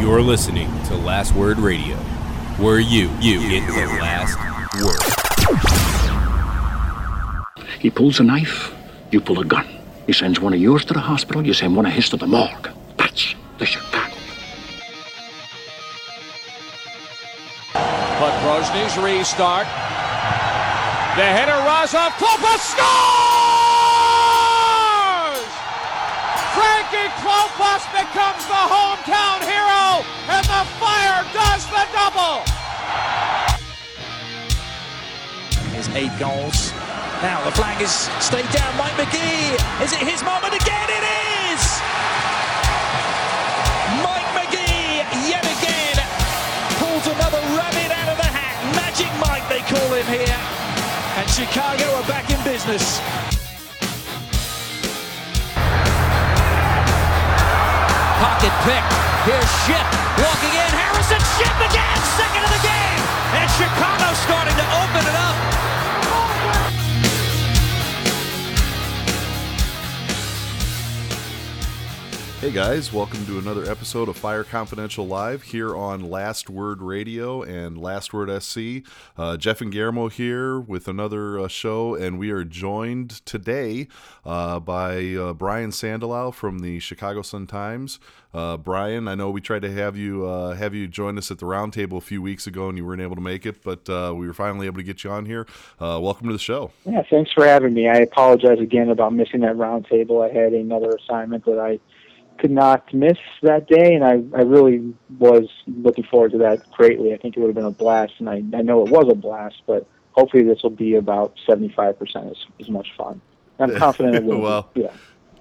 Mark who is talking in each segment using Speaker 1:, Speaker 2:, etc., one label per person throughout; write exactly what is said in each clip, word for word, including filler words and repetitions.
Speaker 1: You're listening to Last Word Radio, where you, you get the last word.
Speaker 2: He pulls a knife, you pull a gun. He sends one of yours to the hospital, you send one of his to the morgue. That's the Chicago.
Speaker 3: But Grozny's restart. The header, Razov, Klopas scores! Frankie Klopas becomes the hometown hero, and the Fire does the double!
Speaker 4: Here's eight goals. Now the flag is stayed down. Mike McGee. Is it his moment again? It is! Mike McGee, yet again, pulls another rabbit out of the hat. Magic Mike, they call him here. And Chicago are back in business.
Speaker 5: Pocket pick. Here's Shipp walking in. Harrison Shipp again, second of the game. And Chicago starting to open it up.
Speaker 6: Hey guys, welcome to another episode of Fire Confidential Live here on Last Word Radio and Last Word S C. Uh, Jeff and Guillermo here with another uh, show, and we are joined today uh, by uh, Brian Sandelau from the Chicago Sun-Times. Uh, Brian, I know we tried to have you uh, have you join us at the roundtable a few weeks ago, and you weren't able to make it, but uh, we were finally able to get you on here. Uh, welcome to the show.
Speaker 7: Yeah, thanks for having me. I apologize again about missing that roundtable. I had another assignment that I could not miss that day, and I, I really was looking forward to that greatly. I think it would have been a blast, and I, I know it was a blast, but hopefully this will be about seventy-five percent as, as much fun. I'm confident it will
Speaker 6: well,
Speaker 7: be. Yeah.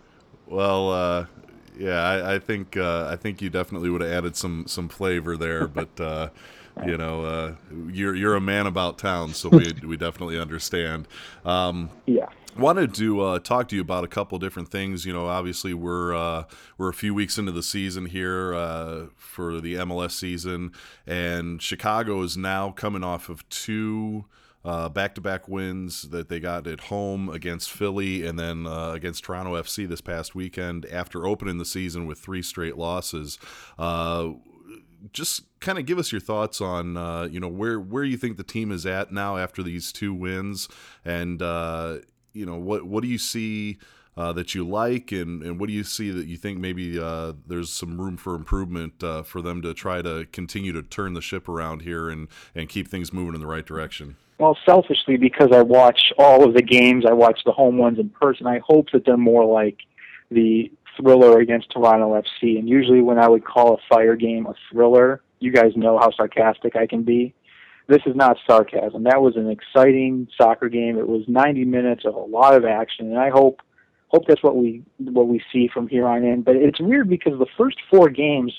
Speaker 6: Well, uh, yeah, I, I think uh, I think you definitely would have added some, some flavor there, but uh, you know, uh, you're you're a man about town, so we we definitely understand. Um,
Speaker 7: yeah.
Speaker 6: Wanted to uh, talk to you about a couple different things. You know, obviously we're uh, we're a few weeks into the season here uh, for the M L S season, and Chicago is now coming off of two uh, back-to-back wins that they got at home against Philly and then uh, against Toronto F C this past weekend after opening the season with three straight losses. Uh, just kind of give us your thoughts on, uh, you know, where, where you think the team is at now after these two wins, and, uh, you know, what what do you see uh, that you like, and, and what do you see that you think maybe uh, there's some room for improvement uh, for them to try to continue to turn the ship around here and, and keep things moving in the right direction?
Speaker 7: Well, selfishly, because I watch all of the games, I watch the home ones in person, I hope that they're more like the thriller against Toronto F C. And usually when I would call a Fire game a thriller, you guys know how sarcastic I can be. This is not sarcasm. That was an exciting soccer game. It was ninety minutes of a lot of action, and I hope hope that's what we what we see from here on in. But it's weird because the first four games,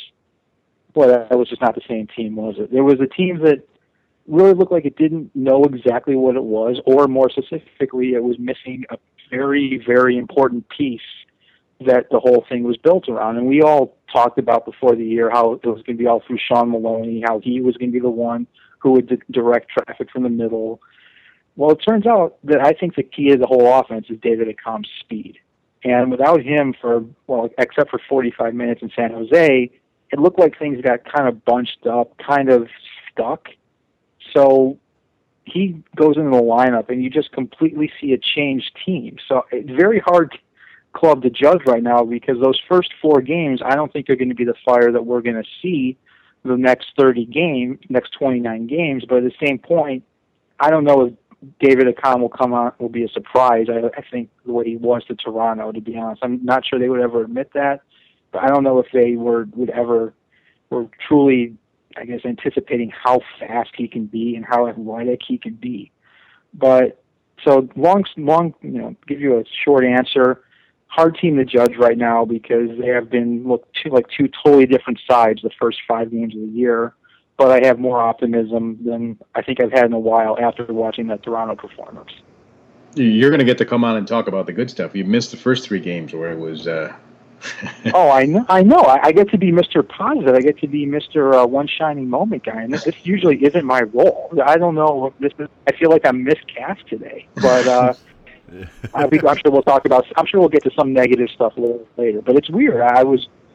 Speaker 7: boy, that was just not the same team, was it? There was a team that really looked like it didn't know exactly what it was, or more specifically, it was missing a very, very important piece that the whole thing was built around. And we all talked about before the year how it was going to be all through Sean Maloney, how he was going to be the one who would di- direct traffic from the middle. Well, it turns out that I think the key to the whole offense is David Accam's speed. And without him for, well, except for forty-five minutes in San Jose, it looked like things got kind of bunched up, kind of stuck. So he goes into the lineup, and you just completely see a changed team. So it's very hard club to judge right now, because those first four games, I don't think they're going to be the Fire that we're going to see the next thirty games, next twenty-nine games. But at the same point, I don't know if David Accam will come out, will be a surprise. I, I think the way he was to Toronto, to be honest. I'm not sure they would ever admit that, but I don't know if they were would ever were truly, I guess, anticipating how fast he can be and how athletic he can be. But so long, long, you know, give you a short answer. Hard team to judge right now because they have been looked two, like two totally different sides the first five games of the year. But I have more optimism than I think I've had in a while after watching that Toronto performance.
Speaker 8: You're going to get to come on and talk about the good stuff. You missed the first three games where it was. Uh...
Speaker 7: oh, I know. I know. I, I get to be Mister Positive. I get to be Mister Uh, one shining moment guy, and this, this usually isn't my role. I don't know. This is, I feel like I'm miscast today, but. Uh, I think I'm sure we'll talk about. I'm sure we'll get to some negative stuff a little later. But it's weird. I was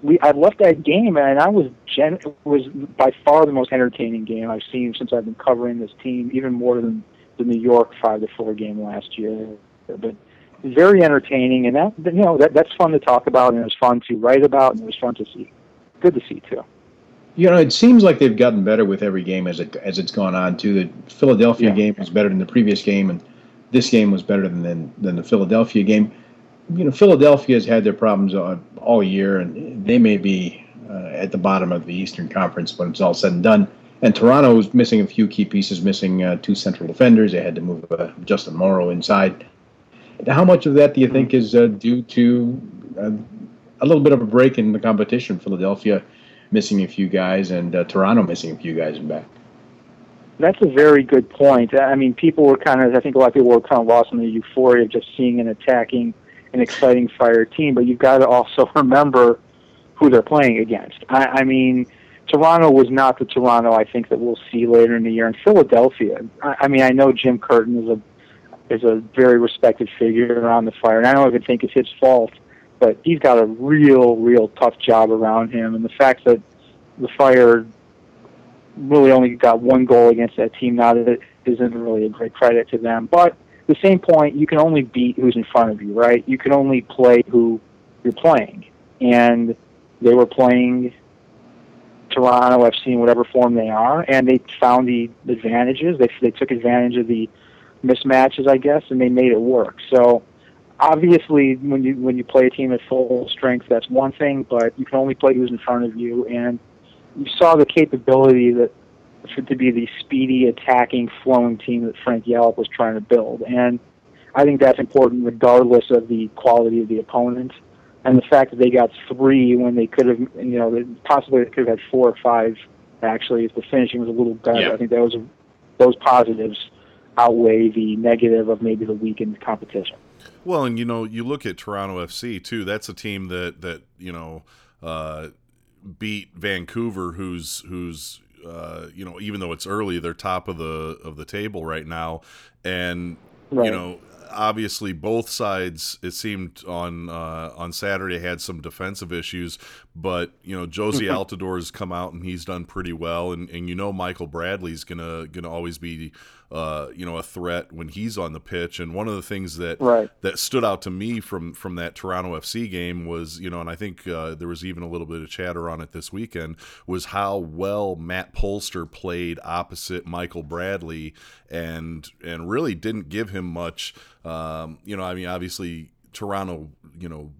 Speaker 7: we I left that game, and I was gen, it was by far the most entertaining game I've seen since I've been covering this team, even more than the New York five to four game last year. But very entertaining, and that you know that that's fun to talk about, and it was fun to write about, and it was fun to see. Good to see too.
Speaker 8: You know, it seems like they've gotten better with every game as it as it's gone on too. The Philadelphia yeah. game was better than the previous game, and this game was better than than, than the Philadelphia game. You know, Philadelphia has had their problems all, all year, and they may be uh, at the bottom of the Eastern Conference when it's all said and done. And Toronto is missing a few key pieces, missing uh, two central defenders. They had to move uh, Justin Morrow inside. How much of that do you think is uh, due to uh, a little bit of a break in the competition? Philadelphia missing a few guys, and uh, Toronto missing a few guys back.
Speaker 7: That's a very good point. I mean, people were kind of, I think a lot of people were kind of lost in the euphoria of just seeing an attacking, an exciting Fire team, but you've got to also remember who they're playing against. I, I mean, Toronto was not the Toronto I think that we'll see later in the year. And Philadelphia, I, I mean, I know Jim Curtin is a is a very respected figure around the Fire, and I don't even think it's his fault, but he's got a real, real tough job around him. And the fact that the Fire really only got one goal against that team now, that isn't really a great credit to them. But at the same point, you can only beat who's in front of you, right? You can only play who you're playing. And they were playing Toronto F C in whatever form they are, and they found the advantages. They, they took advantage of the mismatches, I guess, and they made it work. So obviously, when you when you play a team at full strength, that's one thing, but you can only play who's in front of you. And you saw the capability that to be the speedy, attacking, flowing team that Frank Yallop was trying to build. And I think that's important regardless of the quality of the opponent. And the fact that they got three when they could have, you know, possibly they could have had four or five, actually, if the finishing was a little better. Yeah. I think those those positives outweigh the negative of maybe the weakened competition.
Speaker 6: Well, and, you know, you look at Toronto F C, too. That's a team that, that you know, uh, beat Vancouver, who's, who's uh, you know, even though it's early, they're top of the of the table right now. And, right. you know, obviously both sides, it seemed on uh, on Saturday, had some defensive issues, but you know Josie Altidore has come out and he's done pretty well, and, and you know Michael Bradley's gonna gonna always be uh, you know a threat when he's on the pitch. And one of the things that
Speaker 7: right.
Speaker 6: that stood out to me from from that Toronto F C game was, you know, and I think uh, there was even a little bit of chatter on it this weekend, was how well Matt Polster played opposite Michael Bradley, and and really didn't give him much. Um, you know, I mean, obviously Toronto, you know,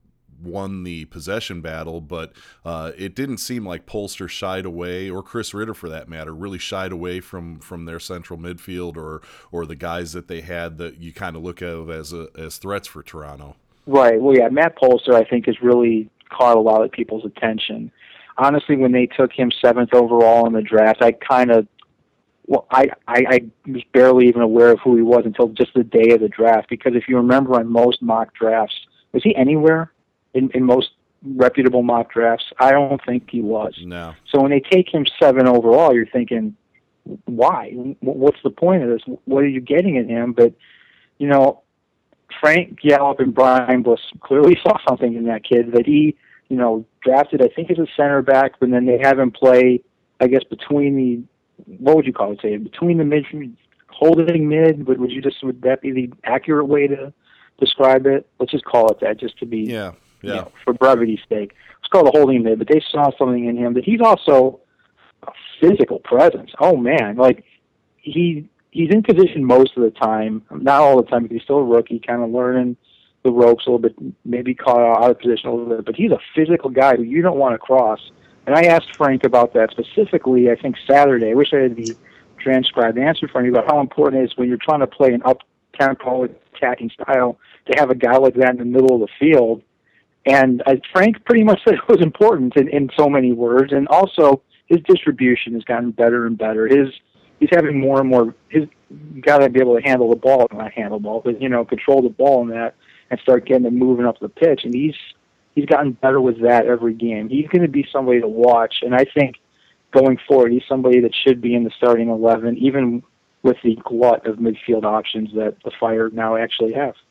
Speaker 6: won the possession battle, but uh, it didn't seem like Polster shied away, or Chris Ritter for that matter, really shied away from, from their central midfield or or the guys that they had that you kind of look at as a, as threats for Toronto. Right.
Speaker 7: Well, yeah, Matt Polster, I think, has really caught a lot of people's attention. Honestly, when they took him seventh overall in the draft, I kind of Well, I, I, I was barely even aware of who he was until just the day of the draft, because if you remember on most mock drafts, was he anywhere in, in most reputable mock drafts? I don't think he was.
Speaker 6: No.
Speaker 7: So when they take him seven overall, you're thinking, why? What's the point of this? What are you getting in him? But, you know, Frank Yallop and Brian Bush clearly saw something in that kid that he, you know, drafted, I think, as a center back, but then they have him play, I guess, between the what would you call it, say, between the mid, holding mid, but would you just, would that be the accurate way to describe it? Let's just call it that, just to be,
Speaker 6: yeah, yeah.
Speaker 7: You know, for brevity's sake. Let's call it a holding mid, but they saw something in him that he's also a physical presence. Oh, man, like, he he's in position most of the time, not all the time, because he's still a rookie, kind of learning the ropes a little bit, maybe caught out of position a little bit, but he's a physical guy who you don't want to cross. And I asked Frank about that specifically, I think Saturday. I wish I had the transcribed answer for you about how important it is when you're trying to play an up-tempo attacking style to have a guy like that in the middle of the field. And uh, Frank pretty much said it was important in, in so many words. And also, his distribution has gotten better and better. His He's having more and more, his, you got to be able to handle the ball, not handle the ball, but, you know, control the ball in that and start getting it moving up the pitch. And he's He's gotten better with that every game. He's going to be somebody to watch, and I think going forward, he's somebody that should be in the starting eleven, even with the glut of midfield options that the Fire now actually have.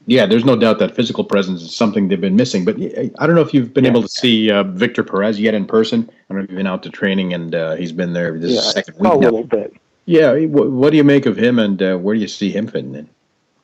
Speaker 8: Yeah, there's no doubt that physical presence is something they've been missing. But I don't know if you've been yeah. able to see uh, Victor Perez yet in person. I don't know if you've been out to training, and uh, he's been there this
Speaker 7: yeah,
Speaker 8: second week
Speaker 7: a
Speaker 8: now.
Speaker 7: little bit.
Speaker 8: Yeah, what, what do you make of him, and uh, where do you see him fitting in?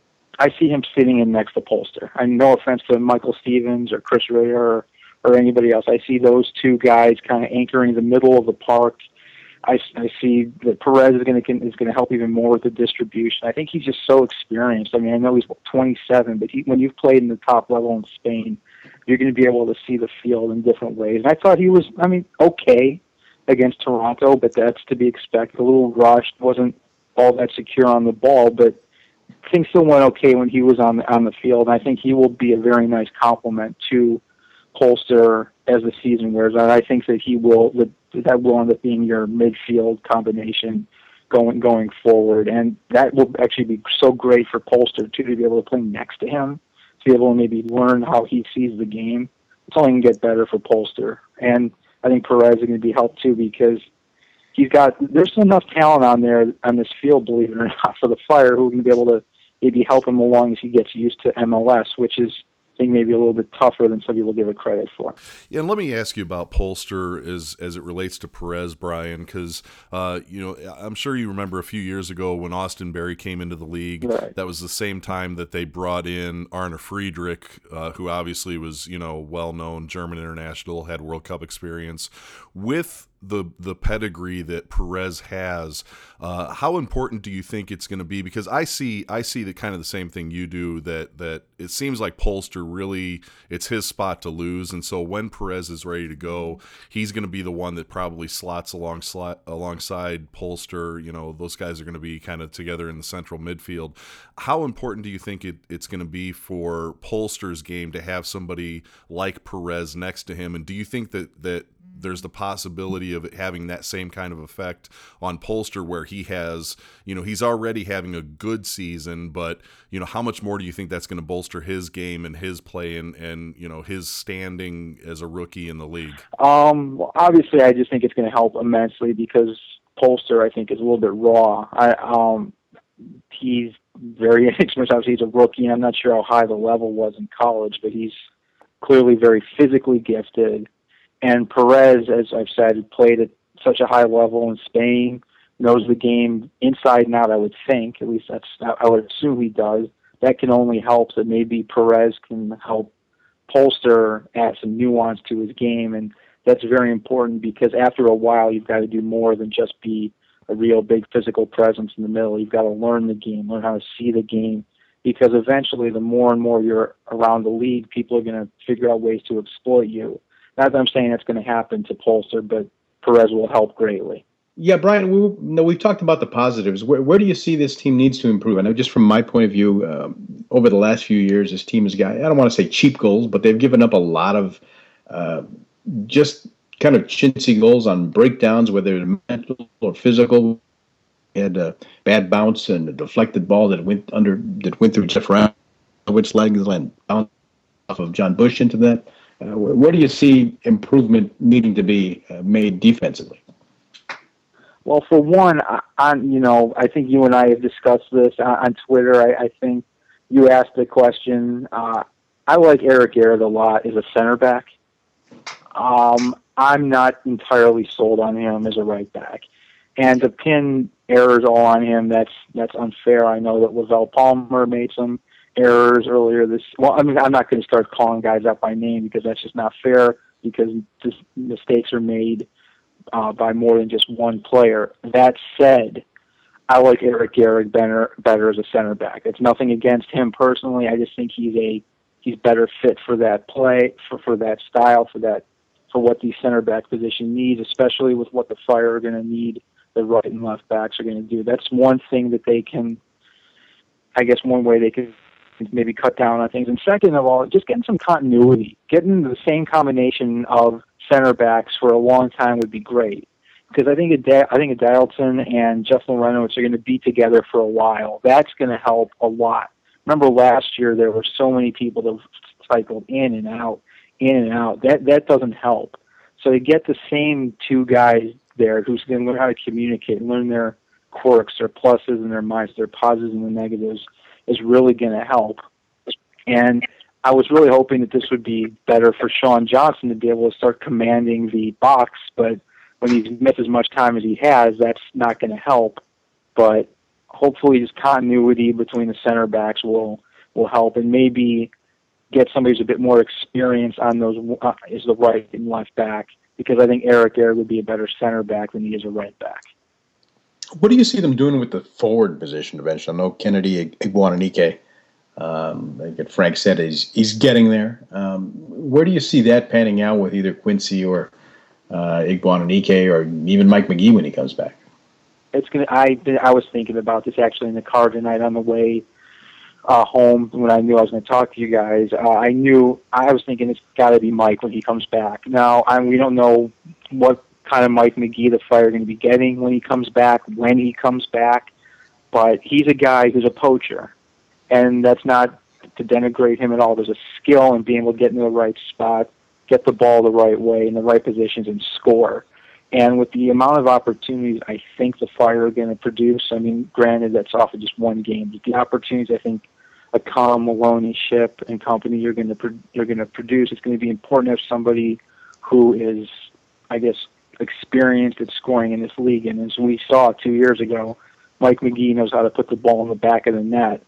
Speaker 7: I see him fitting in next to Polster. I no offense to Michael Stevens or Chris Ray or, or anybody else. I see those two guys kind of anchoring the middle of the park. I, I see that Perez is going to is going to help even more with the distribution. I think he's just so experienced. I mean, I know he's twenty-seven, but he, when you've played in the top level in Spain, you're going to be able to see the field in different ways. And I thought he was, I mean, okay against Toronto, but that's to be expected. A little rushed, wasn't all that secure on the ball, but things still went okay when he was on the, on the field. And I think he will be a very nice complement to Polster as the season wears on. I think that he will that, that will end up being your midfield combination going going forward, and that will actually be so great for Polster too, to be able to play next to him, to be able to maybe learn how he sees the game. It's only going to get better for Polster, and I think Perez is going to be helped too, because he's got there's enough talent on there on this field, believe it or not, for the Fire, who are going to be able to maybe help him along as he gets used to M L S, which is I think maybe a little bit tougher than some people give it credit for.
Speaker 6: Yeah, and let me ask you about Polster as as it relates to Perez, Brian, because uh, you know I'm sure you remember a few years ago when Austin Berry came into the league.
Speaker 7: Right.
Speaker 6: That was the same time that they brought in Arne Friedrich, uh, who obviously was you know well known German international, had World Cup experience. With the the pedigree that Perez has, uh, how important do you think it's going to be? Because I see I see the kind of the same thing you do, that that it seems like Polster really, it's his spot to lose, and so when Perez is ready to go, he's going to be the one that probably slots along slot, alongside Polster. You know, those guys are going to be kind of together in the central midfield. How important do you think it, it's going to be for Polster's game to have somebody like Perez next to him? And do you think that that there's the possibility of it having that same kind of effect on Polster, where he has, you know, he's already having a good season, but, you know, how much more do you think that's going to bolster his game and his play and, and, you know, his standing as a rookie in the league?
Speaker 7: Um, well, obviously, I just think it's going to help immensely, because Polster, I think, is a little bit raw. I, um, he's very inexperienced. Obviously, he's a rookie. I'm not sure how high the level was in college, but he's clearly very physically gifted. And Perez, as I've said, played at such a high level in Spain, knows the game inside and out, I would think. At least that's I would assume he does. That can only help that maybe Perez can help Polster add some nuance to his game. And that's very important, because after a while, you've got to do more than just be a real big physical presence in the middle. You've got to learn the game, learn how to see the game, because eventually the more and more you're around the league, people are going to figure out ways to exploit you. Not that I'm saying that's going to happen to Polster, but Perez will help greatly.
Speaker 8: Yeah, Brian, we, no, we've talked about the positives. Where, where do you see this team needs to improve? I know just from my point of view, um, over the last few years, this team has got, I don't want to say cheap goals, but they've given up a lot of uh, just kind of chintzy goals on breakdowns, whether it's mental or physical. They had a bad bounce and a deflected ball that went under, that went through Jeff Ramowitz's legs and bounced off of John Bush into that. Uh, where do you see improvement needing to be uh, made defensively?
Speaker 7: Well, for one, on you know, I think you and I have discussed this on, on Twitter. I, I think you asked the question. Uh, I like Eric Garrett a lot as a center back. Um, I'm not entirely sold on him as a right back, and to pin errors all on him, that's that's unfair. I know that Lavelle Palmer made some errors earlier this. Well, I mean, I'm not going to start calling guys out by name, because that's just not fair, because this, mistakes are made uh, by more than just one player. That said, I like Eric Garrett better, better as a center back. It's nothing against him personally. I just think he's a he's better fit for that play, for, for that style, for that for what the center back position needs, especially with what the Fire are going to need. The right and left backs are going to do. That's one thing that they can. I guess one way they can maybe cut down on things. And second of all, just getting some continuity. Getting the same combination of center backs for a long time would be great. Because I think Ad- I think Adalton and Jeff Larentowicz are going to be together for a while. That's going to help a lot. Remember last year there were so many people that cycled in and out, in and out. That that doesn't help. So to get the same two guys there who's going to learn how to communicate, learn their quirks, their pluses and their minuses, their positives and their negatives, is really going to help. And I was really hoping that this would be better for Sean Johnson to be able to start commanding the box, but when he's missed as much time as he has, that's not going to help. But hopefully his continuity between the center backs will will help, and maybe get somebody who's a bit more experienced on those uh, is the right and left back, because I think Eric Air would be a better center back than he is a right back.
Speaker 8: What do you see them doing with the forward position eventually? I know Kennedy Igboananike, um, like Frank said, he's, he's getting there. Um, where do you see that panning out with either Quincy or uh, Igboananike, or even Mike McGee when he comes back?
Speaker 7: It's gonna. I I was thinking about this actually in the car tonight on the way uh, home when I knew I was going to talk to you guys. Uh, I knew I was thinking it's got to be Mike when he comes back. Now I, we don't know what kind of Mike McGee the Fire are going to be getting when he comes back, when he comes back, but he's a guy who's a poacher, and that's not to denigrate him at all. There's a skill in being able to get in the right spot, get the ball the right way, in the right positions, and score. And with the amount of opportunities I think the Fire are going to produce, I mean, granted, that's off of just one game, but the opportunities I think Akam, Maloney, Ship, and company are going to pro- are going to produce, it's going to be important to have somebody who is, I guess, experienced at scoring in this league. And as we saw two years ago, Mike McGee knows how to put the ball in the back of the net.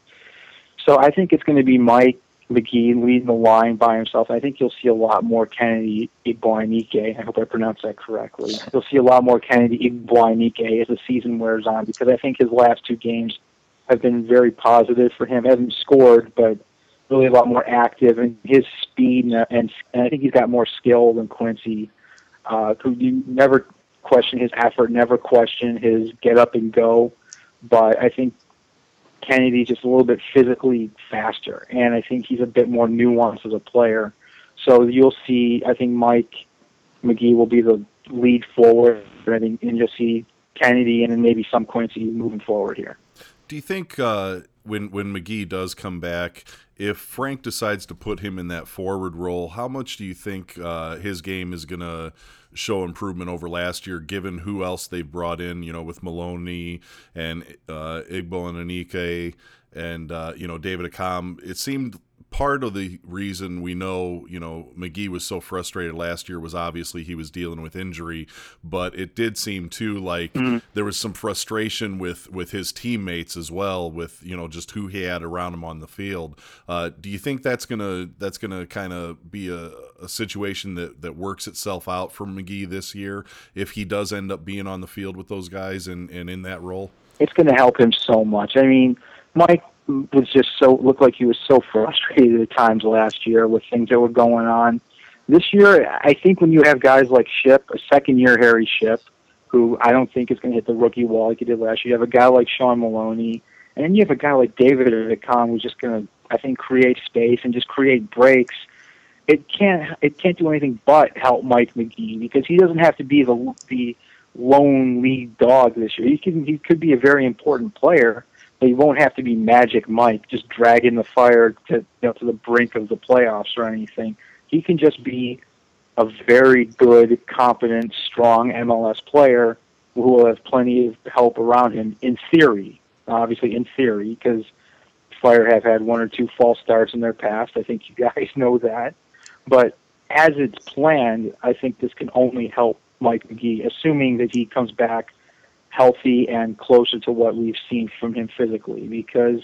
Speaker 7: So I think it's going to be Mike McGee leading the line by himself. I think you'll see a lot more Kennedy Igboananike. I hope I pronounced that correctly. You'll see a lot more Kennedy Igboananike as the season wears on, because I think his last two games have been very positive for him. He hasn't scored, but really a lot more active, and his speed, and, and, and I think he's got more skill than Quincy. Uh, who you never question his effort, never question his get up and go, but I think Kennedy's just a little bit physically faster, and I think he's a bit more nuanced as a player. So you'll see, I think Mike McGee will be the lead forward, I think, and you'll see Kennedy and then maybe some Quincy moving forward here.
Speaker 6: Do you think uh, when when McGee does come back, if Frank decides to put him in that forward role, how much do you think uh, his game is going to show improvement over last year, given who else they've brought in, you know, with Maloney and uh, Igboananike and, uh, you know, David Akam? It seemed part of the reason we know, you know, McGee was so frustrated last year was obviously he was dealing with injury, but it did seem too like mm-hmm. there was some frustration with, with his teammates as well, with, you know, just who he had around him on the field. Uh, do you think that's gonna that's gonna kind of be a, a situation that, that works itself out for McGee this year if he does end up being on the field with those guys and, and in that role?
Speaker 7: It's going to help him so much. I mean, Mike was just so looked like he was so frustrated at times last year with things that were going on. This year, I think when you have guys like Ship, a second-year Harry Ship, who I don't think is going to hit the rookie wall like he did last year. You have a guy like Sean Maloney, and then you have a guy like David Akam who's just going to, I think, create space and just create breaks. It can't it can't do anything but help Mike McGee, because he doesn't have to be the the lone lead dog this year. He can he could be a very important player. He won't have to be Magic Mike, just dragging the Fire to, you know, to the brink of the playoffs or anything. He can just be a very good, competent, strong M L S player who will have plenty of help around him, in theory. Obviously, in theory, because Fire have had one or two false starts in their past. I think you guys know that. But as it's planned, I think this can only help Mike McGee, assuming that he comes back healthy and closer to what we've seen from him physically, because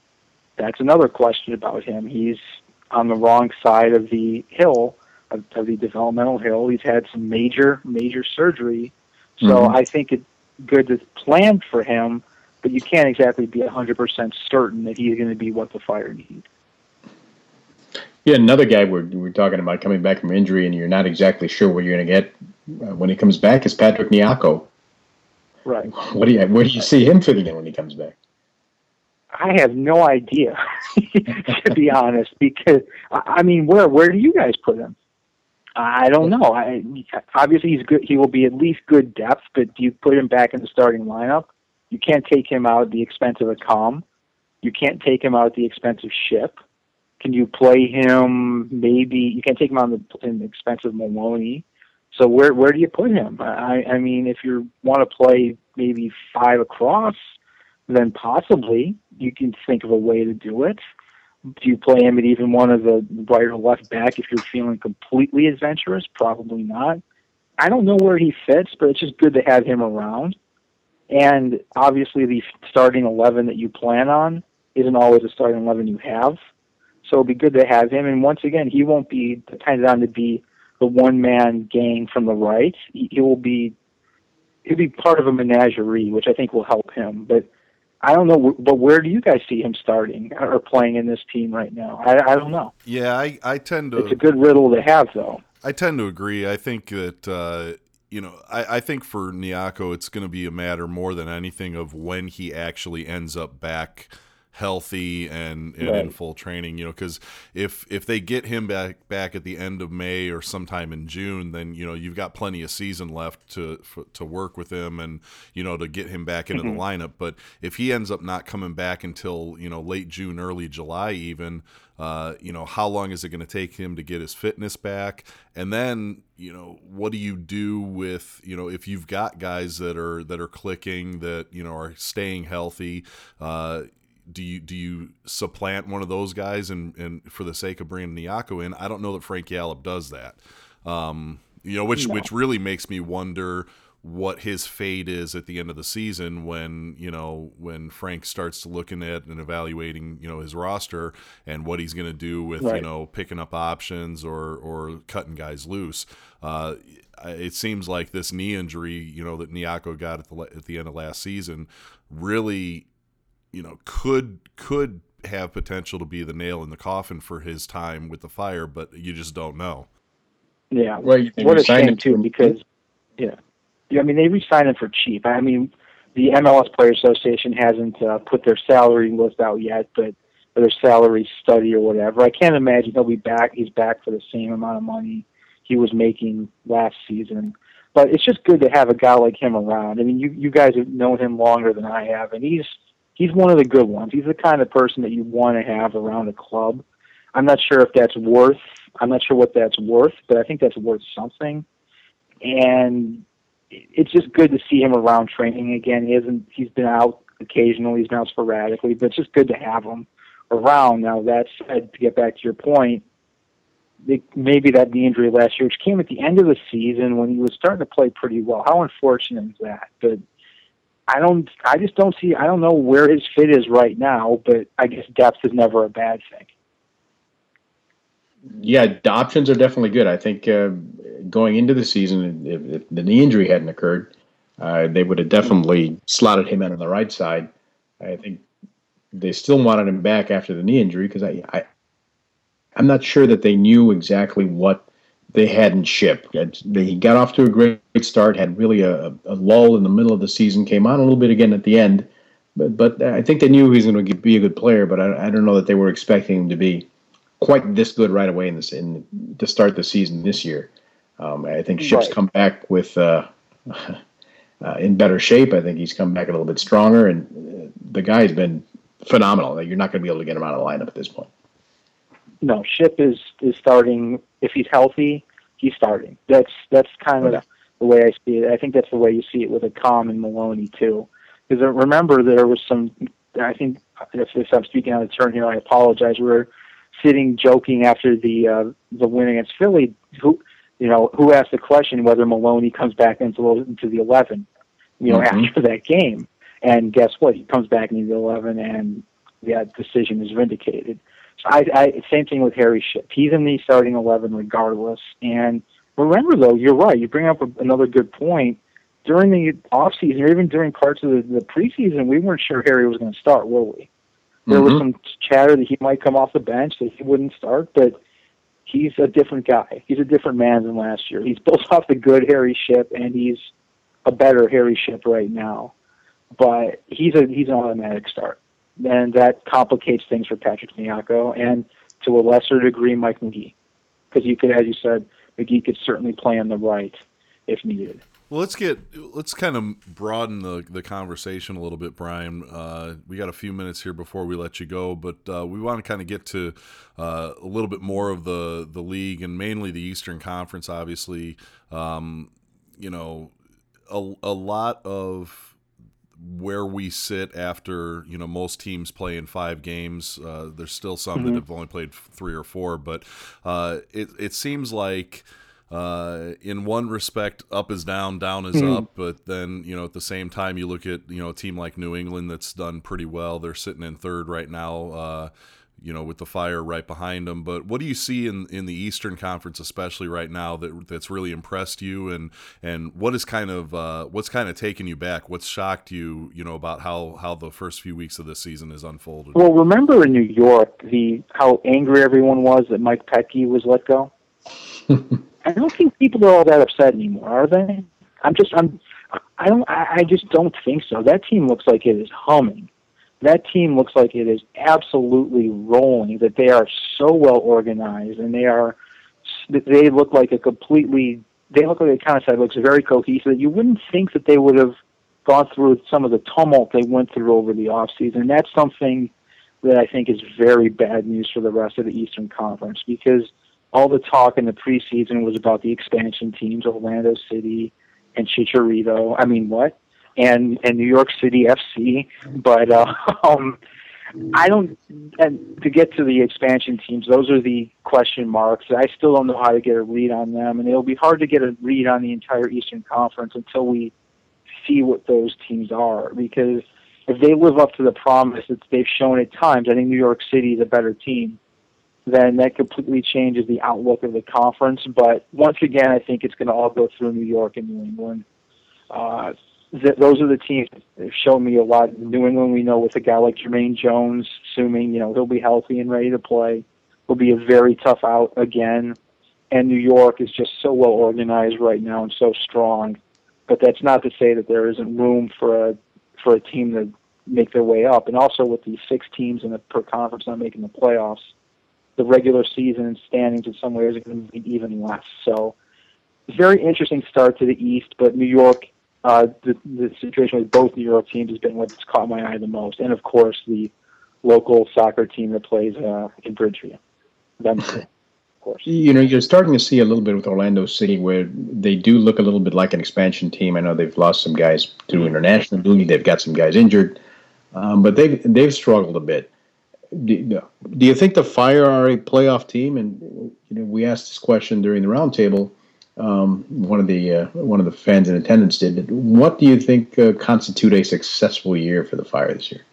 Speaker 7: that's another question about him. He's on the wrong side of the hill, of, of the developmental hill. He's had some major, major surgery. So mm-hmm. I think it's good to plan for him, but you can't exactly be one hundred percent certain that he's going to be what the Fire need.
Speaker 8: Yeah, another guy we're, we're talking about coming back from injury and you're not exactly sure what you're going to get uh, when he comes back is Patrick Nyako.
Speaker 7: Right.
Speaker 8: What do you where do you see him fitting in when he comes back?
Speaker 7: I have no idea, to be honest. Because I mean, where where do you guys put him? I don't know. I, obviously, he's good. He will be at least good depth. But do you put him back in the starting lineup? You can't take him out at the expense of Akam. You can't take him out at the expense of Ship. Can you play him? Maybe you can't take him out in the expense of Maloney. So where where do you put him? I, I mean, if you want to play maybe five across, then possibly you can think of a way to do it. Do you play him at even one of the right or left back if you're feeling completely adventurous? Probably not. I don't know where he fits, but it's just good to have him around. And obviously the starting eleven that you plan on isn't always the starting eleven you have. So it'll be good to have him. And once again, he won't be dependent on to be the one-man gang from the right. He, he will be he'll be part of a menagerie, which I think will help him. But I don't know, but where do you guys see him starting or playing in this team right now? I, I don't know.
Speaker 6: Yeah, I, I tend to...
Speaker 7: It's a good riddle to have, though.
Speaker 6: I tend to agree. I think that, uh, you know, I, I think for Nyako, it's going to be a matter more than anything of when he actually ends up back healthy and, and
Speaker 7: right.
Speaker 6: in full training, you know, because if if they get him back back at the end of May or sometime in June, then, you know, you've got plenty of season left to for, to work with him and, you know, to get him back into mm-hmm. the lineup. But if he ends up not coming back until, you know, late June, early July even, uh, you know, how long is it going to take him to get his fitness back? And then, you know, what do you do with, you know, if you've got guys that are that are clicking, that, you know, are staying healthy, uh, Do you do you supplant one of those guys and, and for the sake of bringing Nyako in? I don't know that Frank Yallop does that. Um, you know, which
Speaker 7: no.
Speaker 6: which really makes me wonder what his fate is at the end of the season when, you know, when Frank starts looking at and evaluating, you know, his roster and what he's going to do with,
Speaker 7: right.
Speaker 6: you know, picking up options or or cutting guys loose. Uh, it seems like this knee injury, you know, that Nyako got at the at the end of last season really, you know, could could have potential to be the nail in the coffin for his time with the Fire, but you just don't know.
Speaker 7: Yeah,
Speaker 8: well,
Speaker 7: what a shame too, because yeah, yeah. I mean, they re-signed him for cheap. I mean, the M L S Players Association hasn't uh, put their salary list out yet, but or their salary study or whatever. I can't imagine he'll be back. He's back for the same amount of money he was making last season. But it's just good to have a guy like him around. I mean, you you guys have known him longer than I have, and he's. He's one of the good ones. He's the kind of person that you want to have around a club. I'm not sure if that's worth, I'm not sure what that's worth, but I think that's worth something. And it's just good to see him around training again. He hasn't, he's been out occasionally, he's been out sporadically, but it's just good to have him around. Now, that said, to get back to your point, they, maybe that knee injury last year, which came at the end of the season when he was starting to play pretty well. How unfortunate is that? But I don't. I just don't see. I don't know where his fit is right now, but I guess depth is never a bad thing.
Speaker 8: Yeah, the options are definitely good. I think uh, going into the season, if, if the knee injury hadn't occurred, uh, they would have definitely slotted him in on the right side. I think they still wanted him back after the knee injury because I, I, I'm not sure that they knew exactly what they hadn't shipped. He got off to a great start, had really a, a lull in the middle of the season, came on a little bit again at the end. But, but I think they knew he was going to be a good player, but I, I don't know that they were expecting him to be quite this good right away in this in to start the season this year. Um, I think Ship's
Speaker 7: right.
Speaker 8: come back with uh, uh, in better shape. I think he's come back a little bit stronger, and uh, the guy's been phenomenal. You're not going to be able to get him out of the lineup at this point.
Speaker 7: No, Ship is, is starting. If he's healthy, he's starting. That's that's kind of
Speaker 8: okay.
Speaker 7: the way I see it. I think that's the way you see it with a Calm and Maloney too. Because remember, there was some. I think if, if I'm speaking out of turn here, I apologize. We were sitting joking after the uh, the win against Philly. Who you know who asked the question whether Maloney comes back into into the eleven? You know,
Speaker 8: mm-hmm.
Speaker 7: after that game, and guess what? He comes back into the eleven, and that decision is vindicated. I, I, same thing with Harry Ship. He's in the starting eleven regardless. And remember, though, you're right. You bring up a, another good point. During the offseason, or even during parts of the, the preseason, we weren't sure Harry was going to start, were we? There
Speaker 8: mm-hmm.
Speaker 7: was some chatter that he might come off the bench, that he wouldn't start, but he's a different guy. He's a different man than last year. He's built off the good Harry Ship, and he's a better Harry Ship right now. But he's a he's an automatic start. And that complicates things for Patrick Nyako and, to a lesser degree, Mike McGee. Because you could, as you said, McGee could certainly play on the right if needed.
Speaker 6: Well, let's get let's kind of broaden the, the conversation a little bit, Brian. Uh, we got a few minutes here before we let you go, but uh, we want to kind of get to uh, a little bit more of the the league and mainly the Eastern Conference. Obviously, um, you know, a, a lot of where we sit after, you know, most teams play in five games. Uh, there's still some
Speaker 7: Mm-hmm.
Speaker 6: that have only played three or four, but uh, it it seems like uh, in one respect, up is down, down is
Speaker 7: Mm-hmm.
Speaker 6: up. But then, you know, at the same time, you look at, you know, a team like New England that's done pretty well. They're sitting in third right now. Uh, you know, with the Fire right behind them. But what do you see in, in the Eastern Conference, especially right now, that that's really impressed you, and and what is kind of uh, what's kind of taken you back? What's shocked you, you know, about how, how the first few weeks of this season has unfolded?
Speaker 7: Well, remember in New York, the how angry everyone was that Mike Petke was let go. I don't think people are all that upset anymore, are they? I'm just I'm I don't I just don't think so. That team looks like it is humming. That team looks like it is absolutely rolling, that they are so well organized, and they are, they look like a completely, they look like a kind of side looks very cohesive. You wouldn't think that they would have gone through some of the tumult they went through over the offseason. And that's something that I think is very bad news for the rest of the Eastern Conference, because all the talk in the preseason was about the expansion teams, Orlando City and Chicharito. I mean, what? And, and New York City F C, but uh, um, I don't. And to get to the expansion teams, those are the question marks. I still don't know how to get a read on them, and it'll be hard to get a read on the entire Eastern Conference until we see what those teams are. Because if they live up to the promise that they've shown at times, I think New York City is a better team. Then that completely changes the outlook of the conference. But once again, I think it's going to all go through New York and New England. Uh, th- those are the teams that have shown me a lot. New England, we know with a guy like Jermaine Jones, assuming you know he'll be healthy and ready to play, will be a very tough out again. And New York is just so well organized right now and so strong. But that's not to say that there isn't room for a for a team to make their way up. And also with the six teams in the per conference not making the playoffs, the regular season and standings in some ways are going to be even less. So very interesting start to the East, but New York, uh, the, the situation with both New York teams has been what's caught my eye the most. And, of course, the local soccer team that plays uh, in Bridgeview. Them too, of course.
Speaker 8: You know, you're starting to see a little bit with Orlando City where they do look a little bit like an expansion team. I know they've lost some guys through international duty. They've got some guys injured. Um, but they've, they've struggled a bit. Do, do you think the Fire are a playoff team? And you know, we asked this question during the roundtable. Um, one of the uh, one of the fans in attendance did. What do you think uh, constitute a successful year for the Fire this year?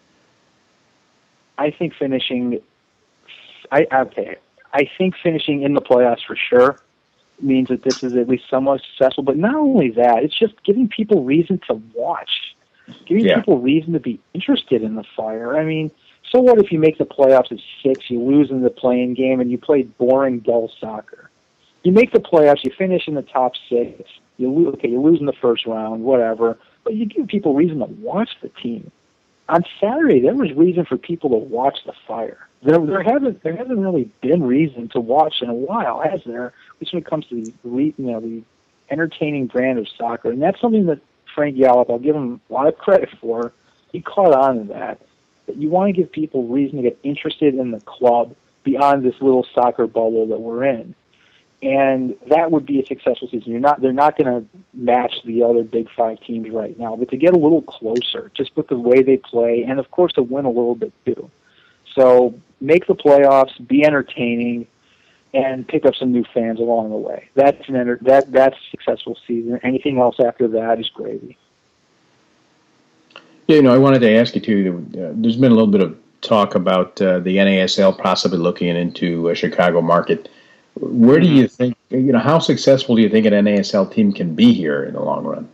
Speaker 7: I think finishing. I okay. I think finishing in the playoffs for sure means that this is at least somewhat successful. But not only that, it's just giving people reason to watch, giving
Speaker 8: Yeah.
Speaker 7: people reason to be interested in the Fire. I mean. So what if you make the playoffs at six, you lose in the play-in game, and you play boring, dull soccer? You make the playoffs, you finish in the top six, you lose, okay, you lose in the first round, whatever, but you give people reason to watch the team. On Saturday, there was reason for people to watch the Fire. There, there hasn't, there hasn't really been reason to watch in a while, has there? At least when it comes to the, you know, the entertaining brand of soccer, and that's something that Frank Yallop, I'll give him a lot of credit for. He caught on to that. That you want to give people reason to get interested in the club beyond this little soccer bubble that we're in. And that would be a successful season. You're not, they're not going to match the other Big Five teams right now, but to get a little closer, just with the way they play, and of course to win a little bit too. So make the playoffs, be entertaining, and pick up some new fans along the way. That's an enter- that that's a successful season. Anything else after that is gravy.
Speaker 8: Yeah, you know, I wanted to ask you too. Uh, there's been a little bit of talk about uh, the N A S L possibly looking into a Chicago market. Where do you think, you know, how successful do you think an N A S L team can be here in the long run?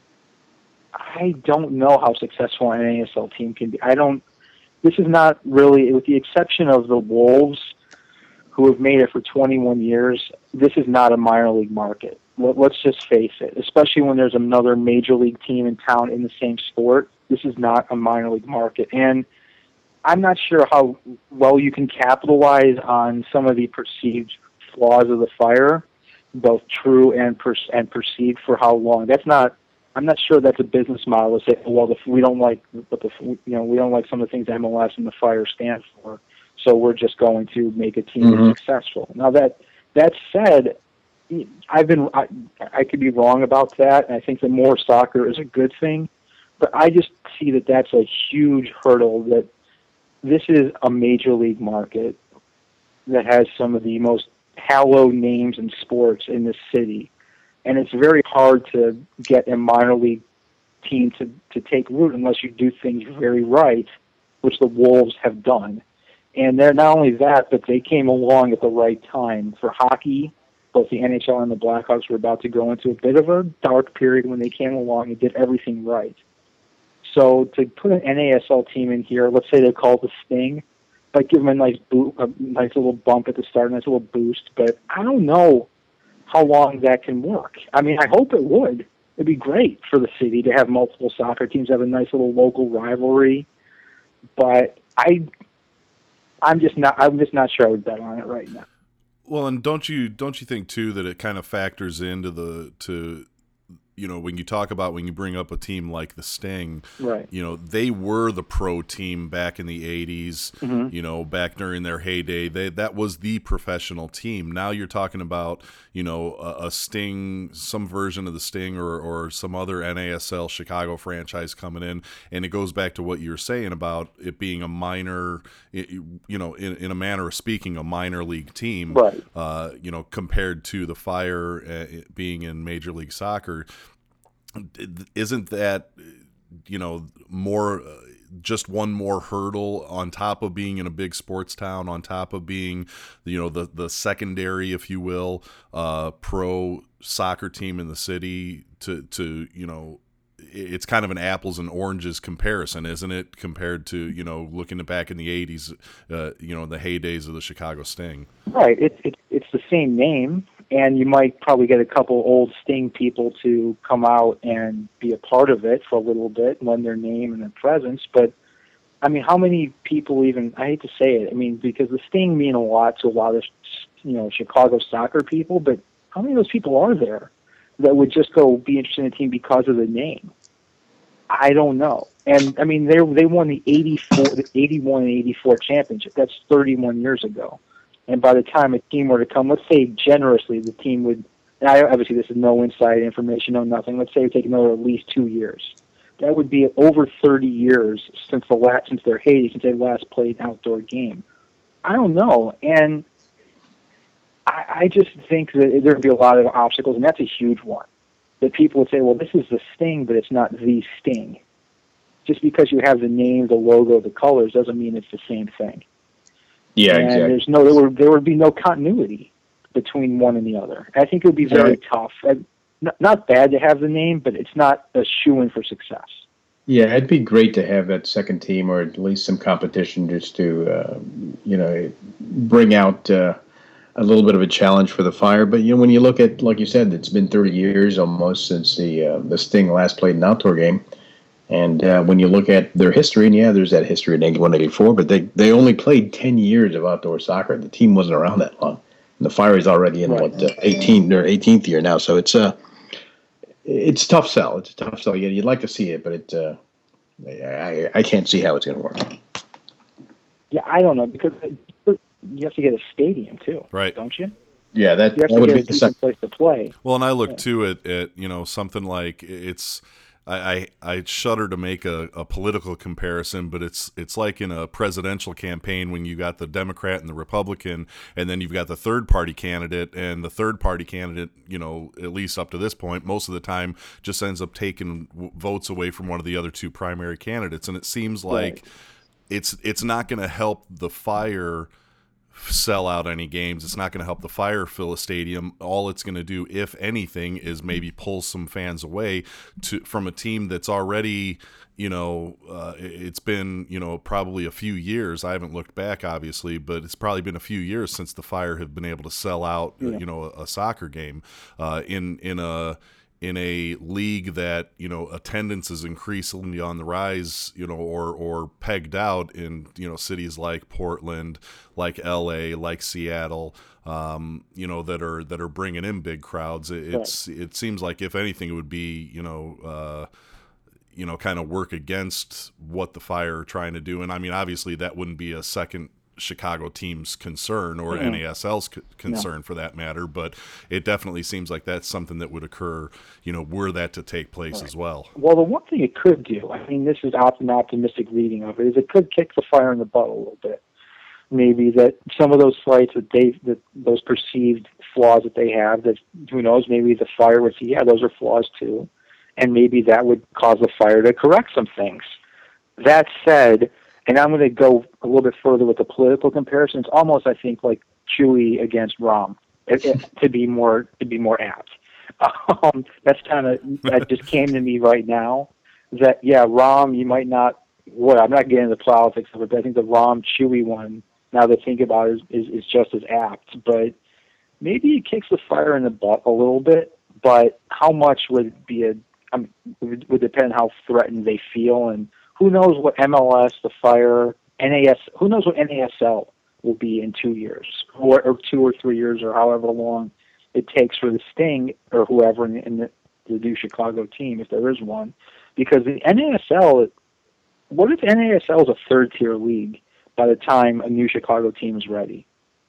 Speaker 7: I don't know how successful an N A S L team can be. I don't. This is not really, with the exception of the Wolves, who have made it for twenty-one years. This is not a minor league market. Let's just face it. Especially when there's another major league team in town in the same sport. This is not a minor league market. And I'm not sure how well you can capitalize on some of the perceived flaws of the Fire, both true and per- and perceived for how long. That's not, I'm not sure that's a business model to say, well, if we don't like, but the, you know, we don't like some of the things M L S and the Fire stand for, so we're just going to make a team mm-hmm. successful. Now that, that said, I've been, I, I could be wrong about that. And I think that more soccer is a good thing. But I just see that that's a huge hurdle, that this is a major league market that has some of the most hallowed names in sports in this city. And it's very hard to get a minor league team to, to take root unless you do things very right, which the Wolves have done. And they're not only that, but they came along at the right time. For hockey, both the N H L and the Blackhawks were about to go into a bit of a dark period when they came along and did everything right. So to put an N A S L team in here, let's say they call it the Sting, like give them a nice boot, a nice little bump at the start, a nice little boost. But I don't know how long that can work. I mean, I hope it would. It'd be great for the city to have multiple soccer teams, have a nice little local rivalry. But I, I'm just not. I'm just not sure I would bet on it right now.
Speaker 6: Well, and don't you don't you think too that it kind of factors into the to. You know, when you talk about when you bring up a team like the Sting,
Speaker 7: right?
Speaker 6: You know, they were the pro team back in the eighties,
Speaker 7: mm-hmm.
Speaker 6: you know, back during their heyday. They that was the professional team. Now you're talking about, you know, a, a Sting, some version of the Sting or, or some other N A S L Chicago franchise coming in. And it goes back to what you were saying about it being a minor, you know, in, in a manner of speaking, a minor league team,
Speaker 7: right?
Speaker 6: Uh, you know, compared to the Fire uh, being in Major League Soccer. Isn't that, you know, more uh, just one more hurdle on top of being in a big sports town, on top of being, you know, the, the secondary, if you will, uh, pro soccer team in the city to, to, you know, it's kind of an apples and oranges comparison, isn't it, compared to, you know, looking back in the eighties, uh, you know, the heydays of the Chicago Sting.
Speaker 7: Right. It, it, it's the same name. And you might probably get a couple old Sting people to come out and be a part of it for a little bit, lend their name and their presence. But, I mean, how many people even, I hate to say it, I mean, because the Sting mean a lot to a lot of, you know, Chicago soccer people, but how many of those people are there that would just go be interested in a team because of the name? I don't know. And, I mean, they they won the eighty-four, the eighty-one and eighty-four championship. That's thirty-one years ago. And by the time a team were to come, let's say generously the team would, and I, obviously this is no inside information, no nothing, let's say it would take another at least two years. That would be over thirty years since the last, since their heyday, since they last played an outdoor game. I don't know. And I, I just think that there would be a lot of obstacles, and that's a huge one. That people would say, well, this is the Sting, but it's not the Sting. Just because you have the name, the logo, the colors, doesn't mean it's the same thing.
Speaker 8: Yeah,
Speaker 7: and
Speaker 8: exactly.
Speaker 7: There's no, there would there would be no continuity between one and the other. I think it would be very
Speaker 8: right.
Speaker 7: tough. Not, not bad to have the name, but it's not a shoo-in for success.
Speaker 8: Yeah, it'd be great to have that second team, or at least some competition, just to uh, you know bring out uh, a little bit of a challenge for the Fire. But you know, when you look at, like you said, it's been thirty years almost since the uh, the Sting last played an outdoor game. And uh, when you look at their history, and yeah, there's that history in eighty-one, eighty-four, but they, they only played ten years of outdoor soccer. The team wasn't around that long. And the Fire is already in, right. what, uh, eighteenth or eighteenth year now. So it's a, it's a tough sell. It's a tough sell. Yeah, you'd like to see it, but it, uh, I, I can't see how it's going to work.
Speaker 7: Yeah, I don't know, because you have to get a stadium, too.
Speaker 6: Right.
Speaker 7: Don't you?
Speaker 8: Yeah, that,
Speaker 7: you have
Speaker 8: that
Speaker 7: to
Speaker 8: would
Speaker 7: get
Speaker 8: be
Speaker 7: a
Speaker 8: the
Speaker 7: decent
Speaker 8: second
Speaker 7: place to play.
Speaker 6: Well, and I look,
Speaker 7: yeah.
Speaker 6: too, at, at, you know, something like it's – I, I, I shudder to make a, a political comparison, but it's it's like in a presidential campaign when you got the Democrat and the Republican, and then you've got the third party candidate, and the third party candidate, you know, at least up to this point, most of the time just ends up taking w- votes away from one of the other two primary candidates, and it seems like
Speaker 7: right.
Speaker 6: it's it's not going to help the Fire sell out any games. It's not going to help the Fire fill a stadium. All it's going to do, if anything, is maybe pull some fans away to from a team that's already, you know, uh, it's been, you know, probably a few years. I haven't looked back, obviously, but it's probably been a few years since the Fire have been able to sell out, yeah. you know, a, a soccer game uh, in in a in a league that, you know, attendance is increasingly on the rise, you know, or or pegged out in, you know, cities like Portland, like L A, like Seattle, um, you know, that are that are bringing in big crowds. It, it's right. It seems like, if anything, it would be, you know, uh, you know, kind of work against what the Fire are trying to do. And I mean, obviously, that wouldn't be a second Chicago team's concern or
Speaker 7: Mm-hmm.
Speaker 6: N A S L's c- concern
Speaker 7: No.
Speaker 6: for that matter, but it definitely seems like that's something that would occur, you know, were that to take place
Speaker 7: Right.
Speaker 6: as well.
Speaker 7: Well, the one thing it could do, I mean, this is op- an optimistic reading of it, is it could kick the fire in the butt a little bit. Maybe that some of those slights that they, that those perceived flaws that they have, that who knows, maybe the fire would see, yeah, those are flaws too, and maybe that would cause the fire to correct some things. That said, and I'm going to go a little bit further with the political comparisons, almost I think like Chewy against Rom, it, it, to be more to be more apt. Um, that's kind of that just came to me right now. That yeah, Rom, you might not. What I'm not getting into the politics of it, but I think the Rom Chewy one, now that I think about it, is, is is just as apt. But maybe it kicks the fire in the butt a little bit. But how much would be a um, would, would depend how threatened they feel, and who knows what M L S, the Fire, N A S, who knows what N A S L will be in two years, or, or two or three years, or however long it takes for the Sting or whoever in, in the, the new Chicago team, if there is one. Because the N A S L, what if N A S L is a third-tier league by the time a new Chicago team is ready?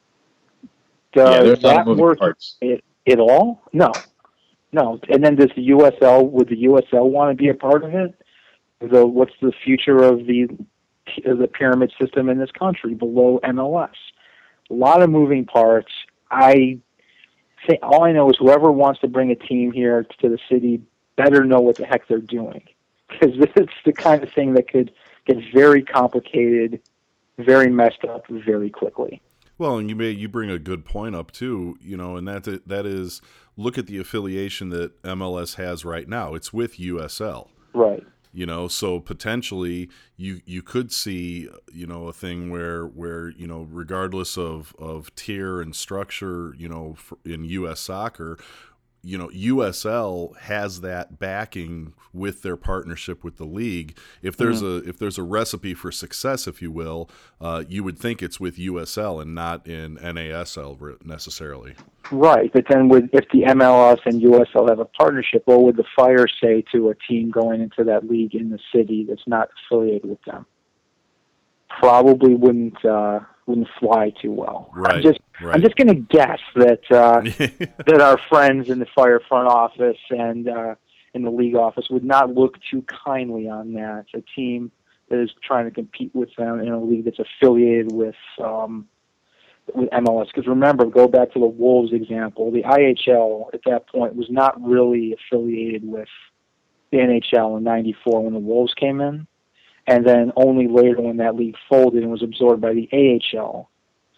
Speaker 7: Does
Speaker 8: Yeah, there's a lot of
Speaker 7: that
Speaker 8: moving
Speaker 7: work
Speaker 8: parts.
Speaker 7: it, it all? No. No. And then does the U S L, would the U S L want to be a part of it? The, what's the future of the of the pyramid system in this country below M L S? A lot of moving parts. I think all I know is whoever wants to bring a team here to the city better know what the heck they're doing, because this is the kind of thing that could get very complicated, very messed up very quickly.
Speaker 6: Well, and you may you bring a good point up too, you know, and that that is look at the affiliation that M L S has right now. It's with U S L.
Speaker 7: Right.
Speaker 6: You know, so potentially you you could see, you know, a thing where where you know, regardless of, of tier and structure, you know, in U S soccer, you know, U S L has that backing with their partnership with the league. If there's mm-hmm. a if there's a recipe for success, if you will, uh, you would think it's with U S L and not in N A S L necessarily.
Speaker 7: Right, but then would if the M L S and U S L have a partnership, what would the Fire say to a team going into that league in the city that's not affiliated with them? Probably wouldn't uh, wouldn't fly too well.
Speaker 6: Right.
Speaker 7: I'm just
Speaker 6: right.
Speaker 7: I'm just going to guess that uh, that our friends in the Fire front office and uh, in the league office would not look too kindly on that. A team that is trying to compete with them in a league that's affiliated with. Um, with M L S, because remember, go back to the Wolves example, the I H L at that point was not really affiliated with the N H L in ninety-four when the Wolves came in, and then only later when that league folded and was absorbed by the A H L,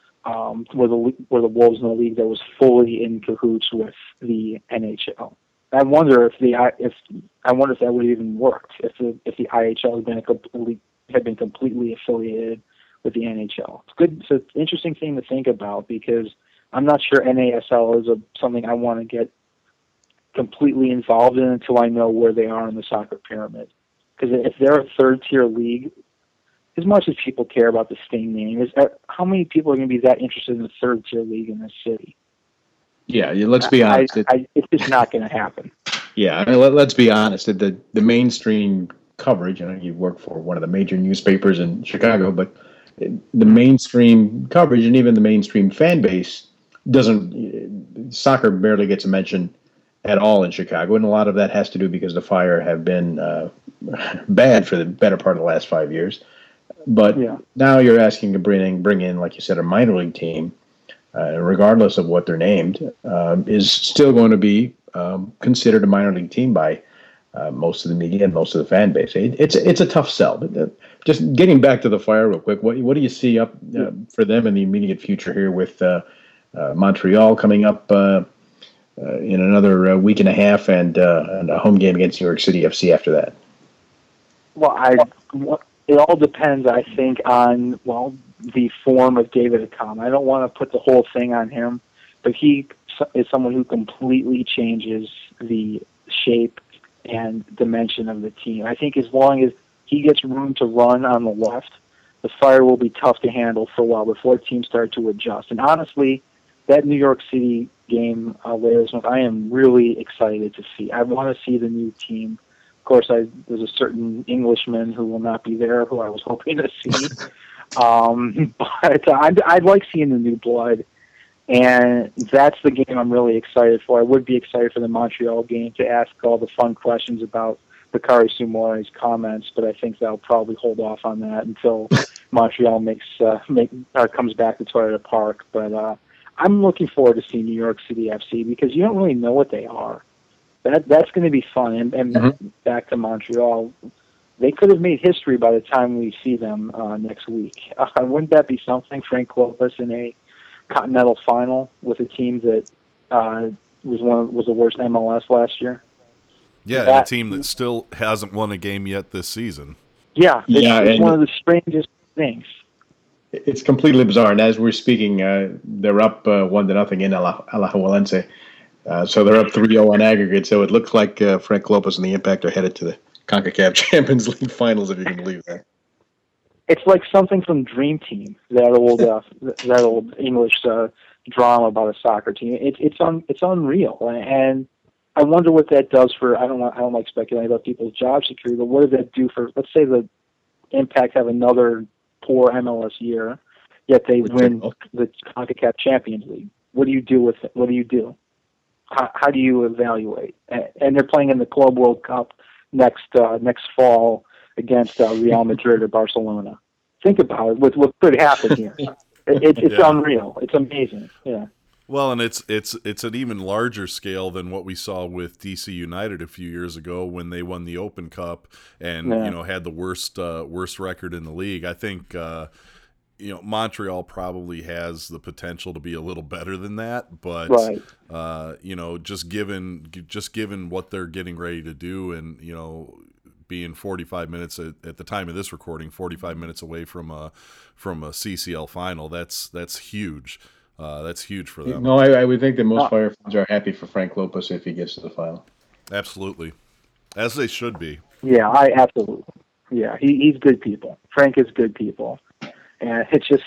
Speaker 7: um, were the were the Wolves in the league that was fully in cahoots with the N H L. I wonder if the if I wonder if that would have even worked if the if the I H L had been a complete had been completely affiliated with the N H L. It's good. It's an interesting thing to think about, because I'm not sure N A S L is a, something I want to get completely involved in until I know where they are in the soccer pyramid. Because if they're a third-tier league, as much as people care about the Sting name, is that, how many people are going to be that interested in the third-tier league in this city?
Speaker 8: Yeah, let's be honest.
Speaker 7: I, I, it's just not going to happen.
Speaker 8: Yeah, I mean, let, let's be honest. The the mainstream coverage, you know, you work for one of the major newspapers in Chicago, but the mainstream coverage and even the mainstream fan base doesn't, soccer barely gets a mention at all in Chicago. And a lot of that has to do because the Fire have been uh, bad for the better part of the last five years. But yeah. Now you're asking to bring in, bring in, like you said, a minor league team, uh, regardless of what they're named, uh, is still going to be um, considered a minor league team by Uh, most of the media and most of the fan base. It, it's it's a tough sell. But uh, just getting back to the Fire real quick, what what do you see up uh, for them in the immediate future here with uh, uh, Montreal coming up uh, uh, in another uh, week and a half, and uh, and a home game against New York City F C after that?
Speaker 7: Well, I it all depends, I think, on well the form of David Accam. I don't want to put the whole thing on him, but he is someone who completely changes the shape and dimension of the team. I think as long as he gets room to run on the left, the Fire will be tough to handle for a while before teams start to adjust. And honestly, that New York City game uh, later this month, I am really excited to see. I want to see the new team. Of course, I, there's a certain Englishman who will not be there who I was hoping to see. Um, but I'd, I'd like seeing the new blood, and that's the game I'm really excited for. I would be excited for the Montreal game to ask all the fun questions about Bakary Soumare's comments, but I think they'll probably hold off on that until Montreal makes uh, make uh, comes back to Toyota Park. But uh, I'm looking forward to seeing New York City F C because you don't really know what they are. That that's going to be fun. And, and mm-hmm. back to Montreal, they could have made history by the time we see them uh, next week. Uh, wouldn't that be something? Frank Lopez in a Continental Final with a team that uh, was one of, was the worst M L S last year.
Speaker 6: Yeah, that, a team that still hasn't won a game yet this season.
Speaker 7: Yeah, it's,
Speaker 8: yeah,
Speaker 7: it's one of the strangest things.
Speaker 8: It's completely bizarre. And as we're speaking, uh, they're up uh, one to nothing in Alajuelense. Uh, so they're up three oh on aggregate. So it looks like uh, Frank Lopez and the Impact are headed to the CONCACAF Champions League finals, if you can believe that.
Speaker 7: It's like something from Dream Team, that old uh, that old English uh, drama about a soccer team. It's it's un, it's unreal, and I wonder what that does for. I don't know. I don't like speculating about people's job security, but what does that do for? Let's say the Impact have another poor M L S year, yet they win the CONCACAF Champions League. What do you do with it? What do you do? How, how do you evaluate? And they're playing in the Club World Cup next uh, next fall against uh, Real Madrid or Barcelona. Think about it. What, what could happen here? It, it, it's yeah. unreal. It's amazing. Yeah.
Speaker 6: Well, and it's it's it's an even larger scale than what we saw with D C United a few years ago when they won the Open Cup and yeah. you know had the worst uh, worst record in the league. I think uh, you know Montreal probably has the potential to be a little better than that, but
Speaker 7: right.
Speaker 6: uh, you know just given just given what they're getting ready to do, and you know. being forty-five minutes at, at the time of this recording, forty-five minutes away from a from a C C L final. That's that's huge. Uh, that's huge for them.
Speaker 8: No, I, I would think that most Fire fans are happy for Frank Lopez if he gets to the final.
Speaker 6: Absolutely, as they should be.
Speaker 7: Yeah, I absolutely. Yeah, he, he's good people. Frank is good people, and it's just,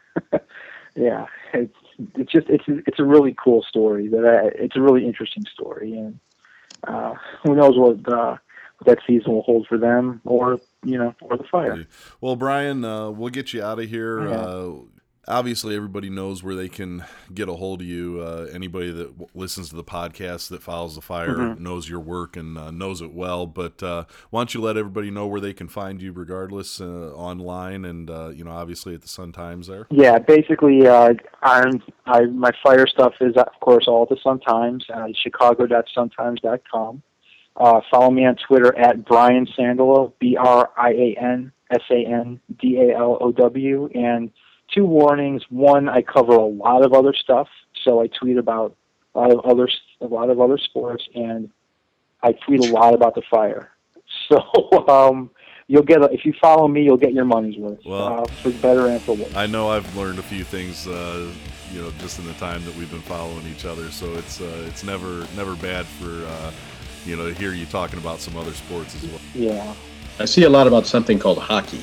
Speaker 7: yeah, it's it's just it's it's a really cool story. That I, it's a really interesting story, and uh, who knows what. Uh, that season will hold for them, or you know, or the Fire.
Speaker 6: Well, Brian, uh, we'll get you out of here.
Speaker 7: Yeah.
Speaker 6: Uh, obviously, everybody knows where they can get a hold of you. Uh, anybody that w- listens to the podcast that follows the Fire
Speaker 7: mm-hmm.
Speaker 6: knows your work and uh, knows it well. But uh, why don't you let everybody know where they can find you, regardless, uh, online and uh, you know, obviously at the Sun Times there.
Speaker 7: Yeah, basically, uh, I'm I my Fire stuff is of course all at the Sun Times, uh, Chicago dot sun times dot com. Uh, follow me on Twitter at Brian Sandalow, B R I A N S A N D A L O W. And two warnings: one, I cover a lot of other stuff, so I tweet about a lot of other a lot of other sports, and I tweet a lot about the Fire. So um, you'll get a, if you follow me, you'll get your money's worth, well, uh, for better and for worse.
Speaker 6: I know I've learned a few things, uh, you know, just in the time that we've been following each other. So it's uh, it's never never bad for. Uh, you know, to hear you talking about some other sports as well.
Speaker 7: Yeah.
Speaker 8: I see a lot about something called hockey.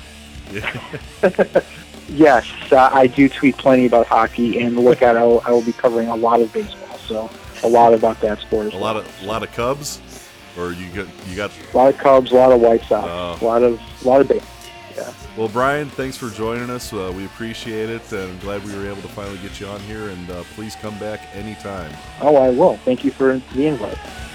Speaker 7: Yes, uh, I do tweet plenty about hockey, and look at I will, I will be covering a lot of baseball, so a lot about that sport as
Speaker 6: a
Speaker 7: well.
Speaker 6: lot of a lot of Cubs, or you got you got
Speaker 7: a lot of Cubs, a lot of White Sox,
Speaker 6: uh,
Speaker 7: a lot of a lot of baseball. Yeah.
Speaker 6: Well, Brian, thanks for joining us. Uh, we appreciate it, and I'm glad we were able to finally get you on here. And uh, please come back anytime.
Speaker 7: Oh, I will. Thank you for the invite.